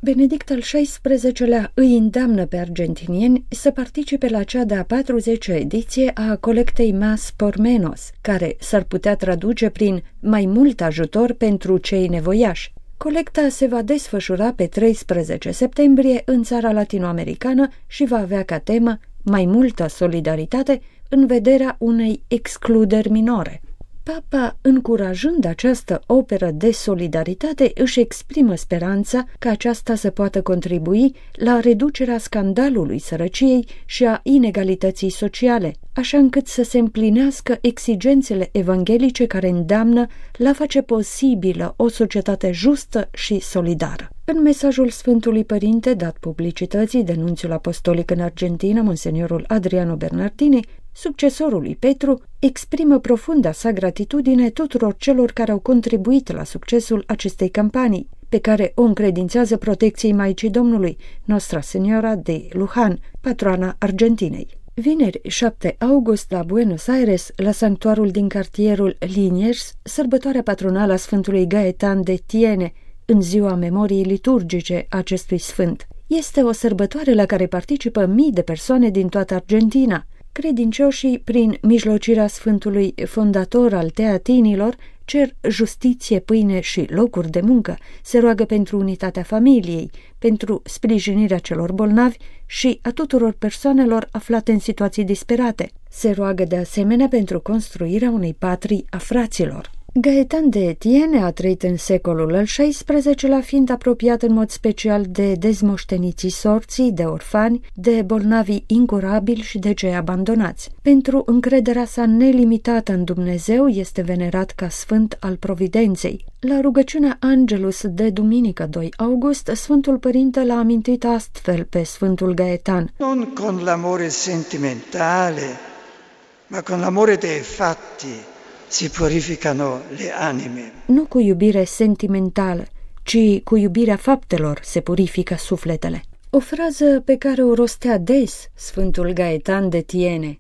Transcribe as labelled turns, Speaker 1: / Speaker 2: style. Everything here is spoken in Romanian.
Speaker 1: Benedict al XVI-lea îi îndeamnă pe argentinieni să participe la cea de-a 40-a ediție a colectei Más por Menos, care s-ar putea traduce prin mai mult ajutor pentru cei nevoiași. Colecta se va desfășura pe 13 septembrie în țara latinoamericană și va avea ca temă mai multă solidaritate în vederea unei excluderi minore. Papa, încurajând această operă de solidaritate, își exprimă speranța că aceasta să poată contribui la reducerea scandalului sărăciei și a inegalității sociale, așa încât să se împlinească exigențele evanghelice care îndeamnă la face posibilă o societate justă și solidară. În mesajul Sfântului Părinte dat publicității de nunțiul apostolic în Argentina, Monseniorul Adriano Bernardini, succesorul lui Petru, exprimă profunda sa gratitudine tuturor celor care au contribuit la succesul acestei campanii, pe care o încredințează protecției Maicii Domnului, Nostra Señora de Luján, patroana Argentinei. Vineri, 7 august, la Buenos Aires, la sanctuarul din cartierul Liniers, sărbătoarea patronală a Sfântului Gaetan de Thiene, în ziua memoriei liturgice a acestui sfânt. Este o sărbătoare la care participă mii de persoane din toată Argentina. Credincioșii, prin mijlocirea Sfântului Fondator al Teatinilor, cer justiție, pâine și locuri de muncă, se roagă pentru unitatea familiei, pentru sprijinirea celor bolnavi și a tuturor persoanelor aflate în situații disperate. Se roagă de asemenea pentru construirea unei patrii a fraților. Gaetan de Etienne a trăit în secolul al XVI-lea, fiind apropiat în mod special de dezmoșteniții sorții, de orfani, de bolnavii incurabili și de cei abandonați. Pentru încrederea sa nelimitată în Dumnezeu, este venerat ca sfânt al providenței. La rugăciunea Angelus de duminică 2 august, Sfântul Părinte l-a amintit astfel pe Sfântul Gaetan.
Speaker 2: Non con l'amore sentimentale, ma con l'amore dei fatti si purificano le anime.
Speaker 1: Nu cu iubire sentimentală, ci cu iubirea faptelor se purifică sufletele. O frază pe care o rostea des Sfântul Gaetan de Thiene.